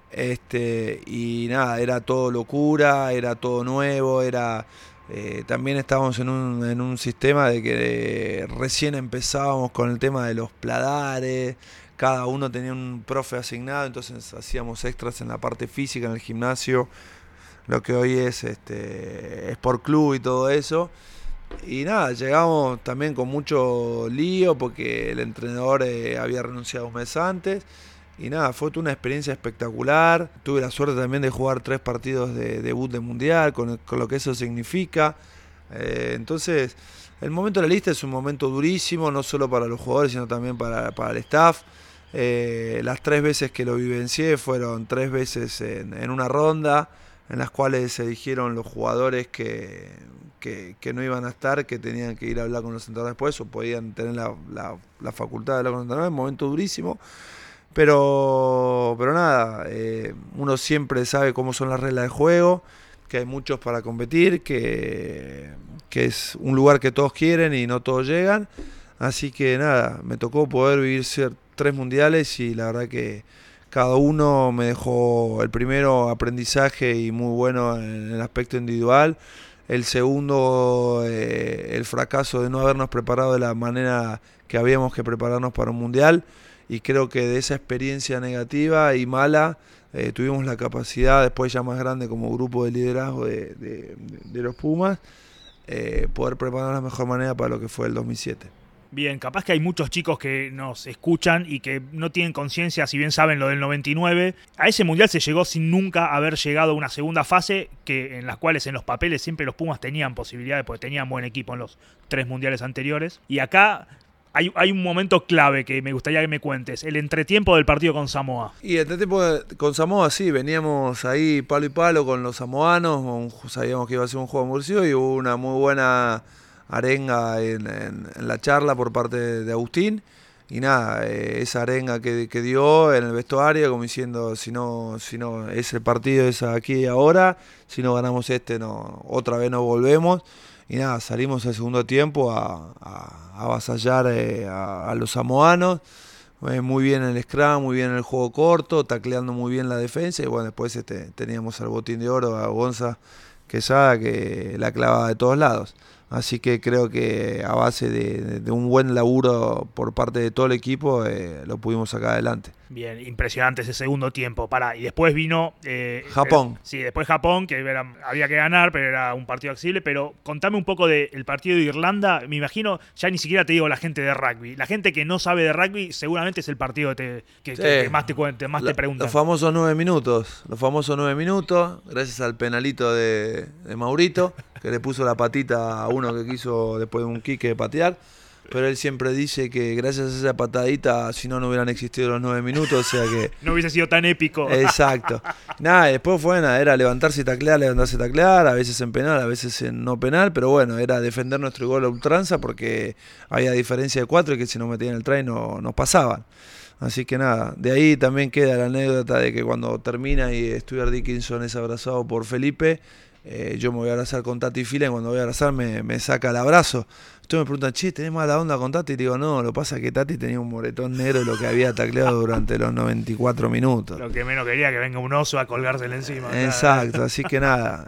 Y nada, era todo locura, era todo nuevo, también estábamos en un sistema de que recién empezábamos con el tema de los pladares. Cada uno tenía un profe asignado, entonces hacíamos extras en la parte física, en el gimnasio, lo que hoy es Sport Club y todo eso. Y nada, llegamos también con mucho lío porque el entrenador había renunciado un mes antes. Y nada, fue una experiencia espectacular. Tuve la suerte también de jugar 3 partidos de debut de mundial, con lo que eso significa. Entonces, el momento de la lista es un momento durísimo, no solo para los jugadores, sino también para el staff. Las 3 veces que lo vivencié fueron 3 veces en una ronda, en las cuales se dijeron los jugadores que no iban a estar, que tenían que ir a hablar con los entrenadores después, o podían tener la facultad de hablar con los entrenadores. Momento durísimo, pero nada, uno siempre sabe cómo son las reglas de juego, que hay muchos para competir, que es un lugar que todos quieren y no todos llegan. Así que nada, me tocó poder vivir 3 mundiales y la verdad que cada uno me dejó el primero aprendizaje y muy bueno en el aspecto individual. El segundo, el fracaso de no habernos preparado de la manera que habíamos que prepararnos para un mundial. Y creo que de esa experiencia negativa y mala tuvimos la capacidad, después ya más grande como grupo de liderazgo de los Pumas, poder preparar de la mejor manera para lo que fue el 2007. Bien, capaz que hay muchos chicos que nos escuchan y que no tienen conciencia, si bien saben lo del 99. A ese mundial se llegó sin nunca haber llegado a una segunda fase, en las cuales en los papeles siempre los Pumas tenían posibilidades, porque tenían buen equipo en los 3 mundiales anteriores. Y acá hay un momento clave que me gustaría que me cuentes, el entretiempo del partido con Samoa. Y el entretiempo con Samoa, sí, veníamos ahí palo y palo con los samoanos, sabíamos que iba a ser un juego muy divertido y hubo una muy buena arenga en la charla por parte de Agustín. Y nada, esa arenga que dio en el vestuario, como diciendo, si no ese partido es aquí y ahora, si no ganamos no, otra vez no volvemos. Y nada, salimos al segundo tiempo a avasallar a los samoanos. Muy bien en el scrum, muy bien en el juego corto, tacleando muy bien la defensa. Y bueno, después teníamos al botín de oro, a Gonza Quesada, que la clavaba de todos lados. Así que creo que a base de un buen laburo por parte de todo el equipo lo pudimos sacar adelante. Bien, impresionante ese segundo tiempo. Y después vino Japón. Después Japón, que había que ganar, pero era un partido accesible. Pero contame un poco del partido de Irlanda. Me imagino, ya ni siquiera te digo la gente de rugby. La gente que no sabe de rugby seguramente es el partido que más te preguntan. Los famosos 9 minutos. Gracias al penalito de Maurito, que le puso la patita a uno que quiso después de un kick patear. Pero él siempre dice que gracias a esa patadita, si no hubieran existido los 9 minutos, o sea que... no hubiese sido tan épico. Exacto. Nada, después fue era levantarse y taclear, a veces en penal, a veces en no penal, pero bueno, era defender nuestro gol a ultranza porque había diferencia de 4 y que si nos metían el try no nos pasaban. Así que nada, de ahí también queda la anécdota de que cuando termina y Stuart Dickinson es abrazado por Felipe, yo me voy a abrazar con Tati Fila y cuando voy a abrazar me saca el abrazo. Entonces me preguntan, che, ¿tenés mala onda con Tati? Y digo, no, lo que pasa es que Tati tenía un moretón negro de lo que había tacleado durante los 94 minutos. Lo que menos quería, que venga un oso a colgársele encima. Exacto, así que nada.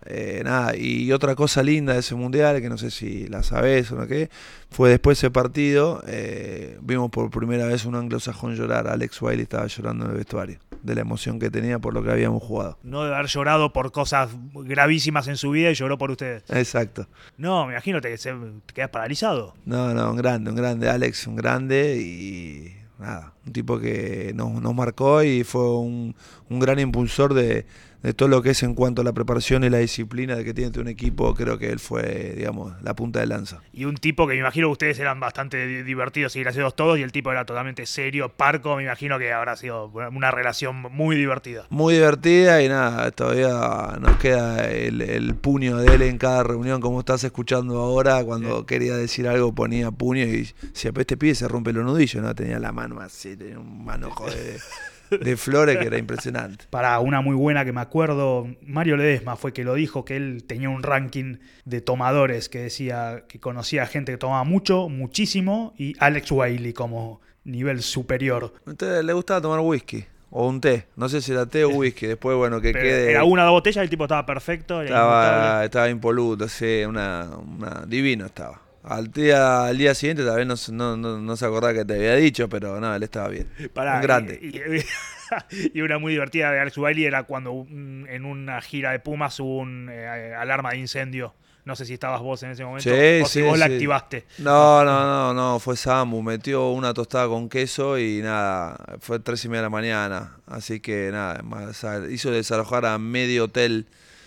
Y otra cosa linda de ese mundial, que no sé si la sabés o no qué, fue después de ese partido, vimos por primera vez un anglosajón llorar. Alex Wiley estaba llorando en el vestuario, de la emoción que tenía por lo que habíamos jugado. No debe haber llorado por cosas gravísimas en su vida y lloró por ustedes. Exacto. No, me imagino que te quedas paralizado. No, un grande, Alex, un grande y nada, un tipo que nos marcó y fue un gran impulsor de todo lo que es en cuanto a la preparación y la disciplina de que tiene un equipo. Creo que él fue, digamos, la punta de lanza. Y un tipo que me imagino que ustedes eran bastante divertidos y graciosos todos, y el tipo era totalmente serio, parco. Me imagino que habrá sido una relación muy divertida. Muy divertida y nada, todavía nos queda el puño de él en cada reunión, como estás escuchando ahora. Cuando quería decir algo ponía puño y si a este pibe se rompe los nudillos, ¿no? Tenía la mano así, tenía un manojo de flores que era impresionante. Para una muy buena que me acuerdo, Mario Ledesma fue que lo dijo, que él tenía un ranking de tomadores que decía que conocía gente que tomaba mucho, muchísimo, y Alex Wiley como nivel superior. ¿A usted le gustaba tomar whisky? O un té, no sé si era té o whisky, después bueno, que pero quede... Era una o dos botellas, el tipo estaba perfecto. Estaba impoluto, sí, una divino estaba. Al día siguiente tal vez no se acordaba que te había dicho, pero no, él estaba bien. Un grande. Y una muy divertida de Alex Wiley era cuando en una gira de Pumas hubo un alarma de incendio. No sé si estabas vos en ese momento o si vos la activaste. No, fue Samu, metió una tostada con queso y nada, fue 3:30 de la mañana, así que nada, hizo desalojar a medio hotel,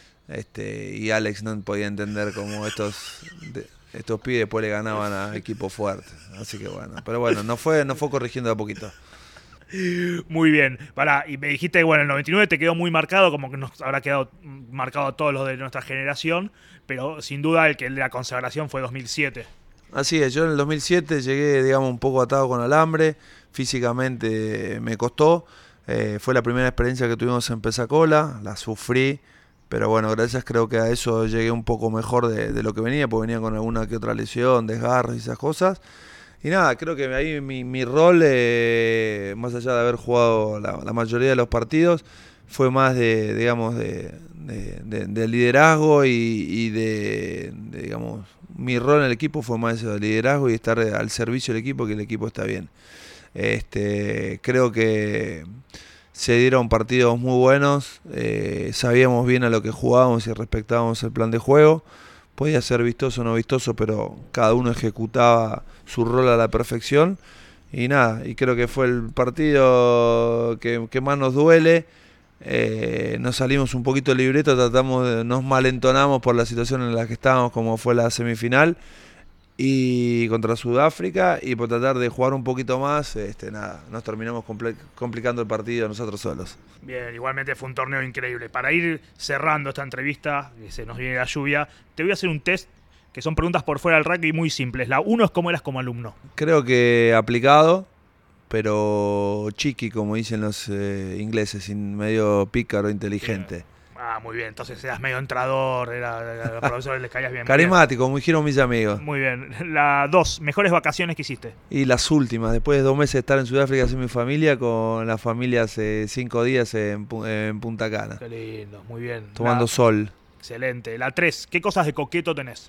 y Alex no podía entender cómo estos pibes después le ganaban a equipos fuertes, así que bueno, pero bueno, no fue corrigiendo de a poquito. Muy bien. Y me dijiste que bueno, el 99 te quedó muy marcado, como que nos habrá quedado marcado a todos los de nuestra generación, pero sin duda el de la consagración fue 2007. Así es, yo en el 2007 llegué, digamos, un poco atado con alambre, físicamente me costó, fue la primera experiencia que tuvimos en Pensacola, la sufrí, pero bueno, gracias creo que a eso llegué un poco mejor de lo que venía, porque venía con alguna que otra lesión, desgarros y esas cosas. Y nada, creo que ahí mi rol, más allá de haber jugado la mayoría de los partidos, fue más digamos, de liderazgo y digamos, mi rol en el equipo fue más eso, de liderazgo y estar al servicio del equipo, que el equipo está bien. Creo que se dieron partidos muy buenos, sabíamos bien a lo que jugábamos y respetábamos el plan de juego. Podía ser vistoso o no vistoso, pero cada uno ejecutaba su rol a la perfección. Y nada, y creo que fue el partido que más nos duele. Nos salimos un poquito del libreto, nos malentonamos por la situación en la que estábamos, como fue la semifinal y contra Sudáfrica, y por tratar de jugar un poquito más, nada, nos terminamos complicando el partido nosotros solos. Bien, igualmente fue un torneo increíble. Para ir cerrando esta entrevista, que se nos viene la lluvia, te voy a hacer un test que son preguntas por fuera del rugby muy simples. La 1 es cómo eras como alumno. Creo que aplicado, pero chiqui, como dicen los ingleses, medio pícaro, inteligente. Bien. Muy bien, entonces eras medio entrador, a los profesores les caías bien. Carismático, como dijeron mis amigos. Muy bien. La 2, mejores vacaciones que hiciste. Y las últimas, después de 2 meses de estar en Sudáfrica sin mi familia, con la familia hace 5 días en Punta Cana. Qué lindo, muy bien. Tomando sol. Excelente. La 3, ¿qué cosas de coqueto tenés?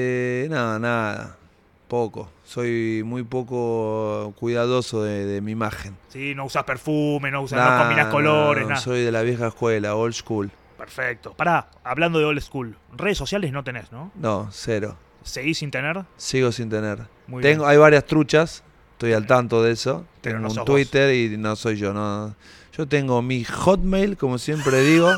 Nada. Poco. Soy muy poco cuidadoso de mi imagen. Sí, no usas perfume, no combinas colores, nada. Soy de la vieja escuela, old school. Perfecto. Hablando de old school, redes sociales no tenés, ¿no? No, cero. ¿Seguís sin tener? Sigo sin tener. Muy bien. Hay varias truchas, estoy al tanto de eso. Pero Tengo no un sos Twitter vos. Y no soy yo. No. Yo tengo mi Hotmail, como siempre digo,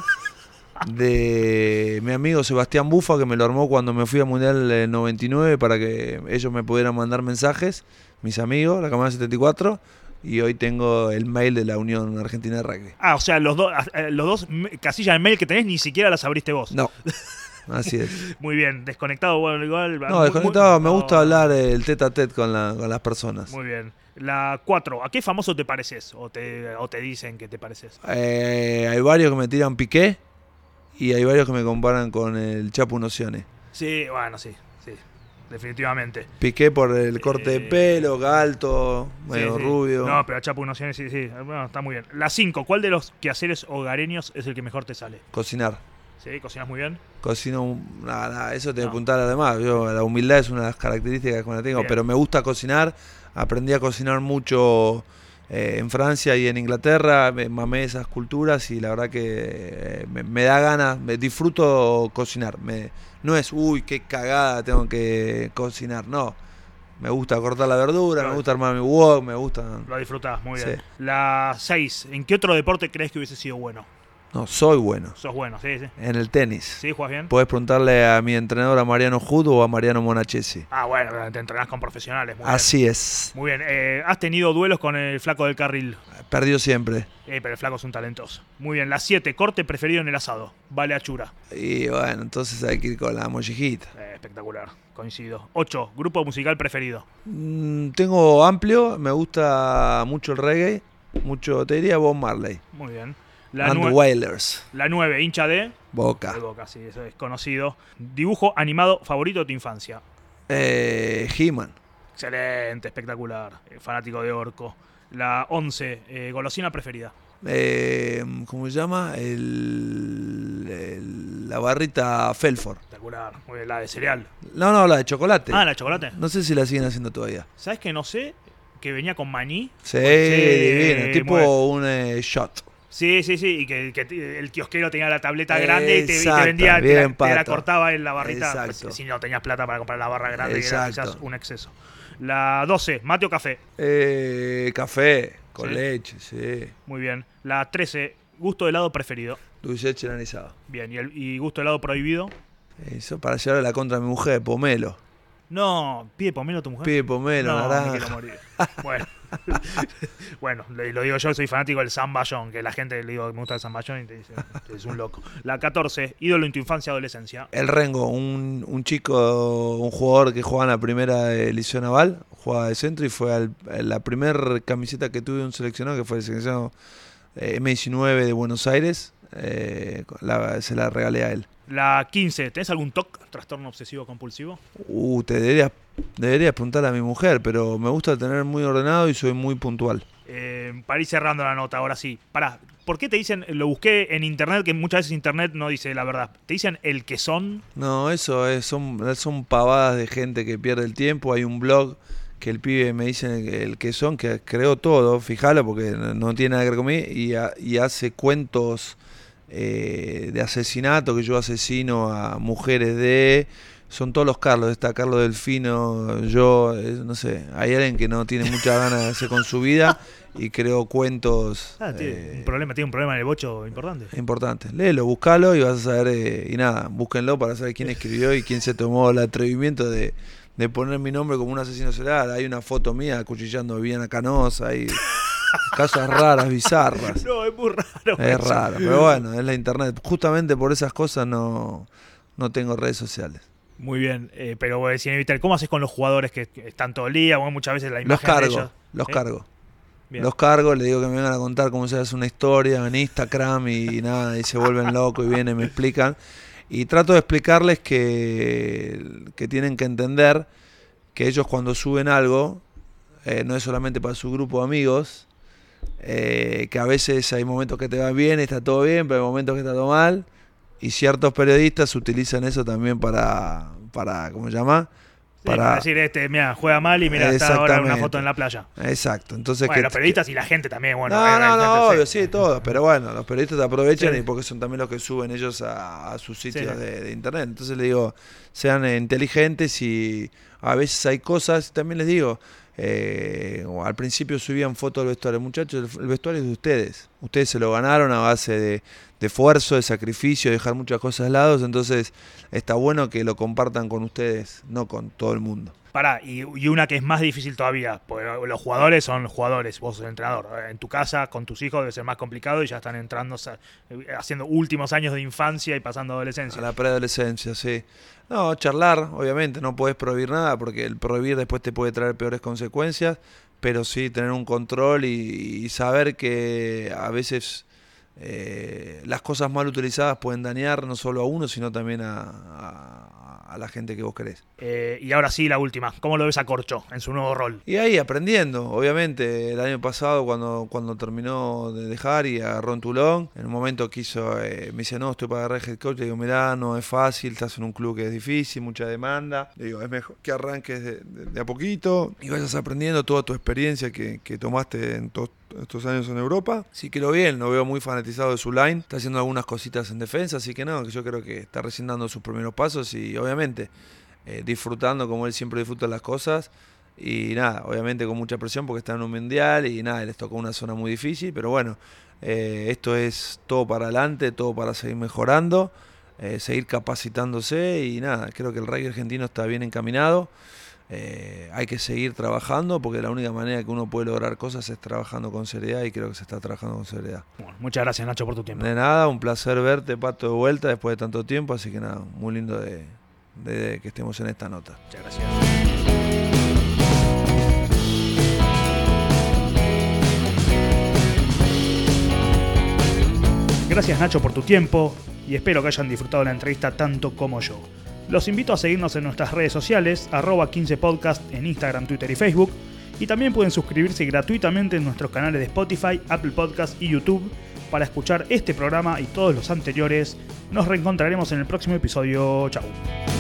de mi amigo Sebastián Bufa, que me lo armó cuando me fui al Mundial 99 para que ellos me pudieran mandar mensajes, mis amigos, la Cámara 74. Y hoy tengo el mail de la Unión Argentina de Rugby. O sea, los dos casillas de mail que tenés ni siquiera las abriste vos. No, así es. Muy bien, desconectado, bueno, igual. No, desconectado, me gusta hablar el tete a tete con las personas. Muy bien. La 4, ¿a qué famoso te pareces? ¿O te dicen que te pareces? Hay varios que me tiran Piqué y hay varios que me comparan con el Chapu Nocione. Sí, bueno, sí. Definitivamente. Piqué por el corte de pelo, alto, medio rubio. No, pero a Chapu Nocione sí. Bueno, está muy bien. La 5, ¿cuál de los quehaceres hogareños es el que mejor te sale? Cocinar. ¿Sí? ¿Cocinas muy bien? Cocino, nada, eso te voy a apuntar además. La humildad es una de las características que la tengo, bien. Pero me gusta cocinar. Aprendí a cocinar mucho en Francia y en Inglaterra, me mamé esas culturas y la verdad que me da ganas, disfruto cocinar. No es, uy, qué cagada tengo que cocinar, no. Me gusta cortar la verdura, me gusta armar mi wok, me gusta... Lo disfrutás, muy bien. Sí. La 6, ¿en qué otro deporte crees que hubiese sido bueno? No, soy bueno. Sos bueno, sí. En el tenis. ¿Sí? ¿Jugás bien? Podés preguntarle a mi entrenador, a Mariano Hood o a Mariano Monachesi. Bueno, te entrenás con profesionales. Muy Así bien. Es. Muy bien. ¿Has tenido duelos con el flaco del carril? Perdió siempre. Pero el flaco es un talentoso. Muy bien. La 7, corte preferido en el asado. Vale achura. Y bueno, entonces hay que ir con la mollejita. Espectacular. Coincido. 8, grupo musical preferido. Tengo amplio. Me gusta mucho el reggae. Te diría Bob Marley. Muy bien. And the Wailers. La 9, hincha de Boca. De Boca, sí, eso es conocido. Dibujo animado favorito de tu infancia. He-Man. Excelente, espectacular. Fanático de Orco. La 11, golosina preferida. ¿Cómo se llama? La barrita Felford. Espectacular. Muy bien, la de cereal. No, la de chocolate. La de chocolate. No sé si la siguen haciendo todavía. ¿Sabes que no sé? Que venía con maní. Sí, divino. Tipo un shot. Sí, y que el kiosquero tenía la tableta grande y te vendía, te la cortaba en la barrita. Exacto. Si no tenías plata para comprar la barra grande, Exacto. que era quizás un exceso. La 12, ¿mate o café? Café, con leche, sí. Muy bien. La 13, ¿gusto de helado preferido? Dulce leche granizado. Bien, ¿y gusto de helado prohibido? Eso para llevarle la contra a mi mujer, pomelo. No, ¿pide pomelo tu mujer? Pide pomelo, no, naranja. Me quiero morir. Bueno, Bueno, lo digo yo, soy fanático del Zamballón, que la gente le digo que me gusta el Zamballón y te dice, es un loco. La 14, ídolo en tu infancia y adolescencia. El Rengo, un chico, un jugador que jugaba en la primera de Liceo Naval, jugaba de centro y fue la primera camiseta que tuve un seleccionado, que fue el seleccionado M19 de Buenos Aires, se la regalé a él. La 15, ¿tenés algún TOC, trastorno obsesivo compulsivo? Te deberías preguntarle a mi mujer, pero me gusta tener muy ordenado y soy muy puntual. Para ir cerrando la nota, ahora sí. Pará, ¿por qué te dicen, lo busqué en internet, que muchas veces internet no dice la verdad? ¿Te dicen el que son? No, eso son pavadas de gente que pierde el tiempo. Hay un blog que el pibe me dice el que son, que creó todo, fíjalo porque no tiene nada que ver conmigo, y hace cuentos de asesinato, que yo asesino a mujeres son todos los Carlos, está Carlos Delfino, yo, no sé, hay alguien que no tiene muchas ganas de hacer con su vida y creó cuentos. Tiene un problema en el bocho importante. Importante. Léelo, buscalo y vas a saber, y nada, búsquenlo para saber quién escribió y quién se tomó el atrevimiento de poner mi nombre como un asesino serial. Hay una foto mía acuchillando a Viviana Canosa, hay cosas raras, bizarras. No, es muy raro. Es raro, pero bueno, es la internet. Justamente por esas cosas no tengo redes sociales. Muy bien, pero voy a decir, evitar, ¿cómo haces con los jugadores que están todo el día? Bueno, muchas veces la imagen de ellos. Los cargo. Bien. Los cargo, le digo que me vengan a contar cómo se hace una historia en Instagram y nada, y se vuelven locos y vienen y me explican. Y trato de explicarles que tienen que entender que ellos cuando suben algo, no es solamente para su grupo de amigos, que a veces hay momentos que te van bien, está todo bien, pero hay momentos que está todo mal. Y ciertos periodistas utilizan eso también para ¿cómo se llama? Sí, para decir, mira, juega mal y mira, está ahora en una foto en la playa. Exacto. Entonces, bueno, los periodistas y la gente también, bueno. No, obvio, sí, todos. Pero bueno, los periodistas aprovechan y porque son también los que suben ellos a sus sitios de internet. Entonces les digo, sean inteligentes y a veces hay cosas, también les digo, al principio subían fotos del vestuario. Muchachos, el vestuario es de ustedes. Ustedes se lo ganaron a base de esfuerzo, de sacrificio, de dejar muchas cosas de lado. Entonces está bueno que lo compartan con ustedes, no con todo el mundo. Pará, y una que es más difícil todavía, porque los jugadores son los jugadores, vos sos el entrenador. En tu casa, con tus hijos, debe ser más complicado y ya están entrando, haciendo últimos años de infancia y pasando a adolescencia. A la preadolescencia, sí. No, charlar, obviamente, no podés prohibir nada, porque el prohibir después te puede traer peores consecuencias, pero sí tener un control y saber que a veces las cosas mal utilizadas pueden dañar no solo a uno, sino también a la gente que vos querés. Y ahora sí, la última. ¿Cómo lo ves a Corcho en su nuevo rol? Y ahí aprendiendo, obviamente. El año pasado, cuando terminó de dejar y agarró en Toulon, en un momento quiso, me dice, no, estoy para agarrar head coach. Le digo, mirá, no es fácil, estás en un club que es difícil, mucha demanda. Le digo, es mejor que arranques de a poquito y vayas aprendiendo toda tu experiencia que tomaste en todos estos años en Europa. Sí que lo veo muy fanatizado de su line, está haciendo algunas cositas en defensa, así que no, que yo creo que está recién dando sus primeros pasos y obviamente disfrutando como él siempre disfruta las cosas y nada, obviamente con mucha presión porque está en un mundial y nada, les tocó una zona muy difícil, pero bueno, esto es todo para adelante, todo para seguir mejorando, seguir capacitándose y nada, creo que el rugby argentino está bien encaminado. Hay que seguir trabajando porque la única manera que uno puede lograr cosas es trabajando con seriedad y creo que se está trabajando con seriedad. Bueno, muchas gracias, Nacho, por tu tiempo. De nada, un placer verte, Pato, de vuelta después de tanto tiempo, así que nada, muy lindo de que estemos en esta nota. Muchas gracias. Gracias, Nacho, por tu tiempo y espero que hayan disfrutado la entrevista tanto como yo. Los invito a seguirnos en nuestras redes sociales, @15podcast en Instagram, Twitter y Facebook. Y también pueden suscribirse gratuitamente en nuestros canales de Spotify, Apple Podcast y YouTube para escuchar este programa y todos los anteriores. Nos reencontraremos en el próximo episodio. Chau.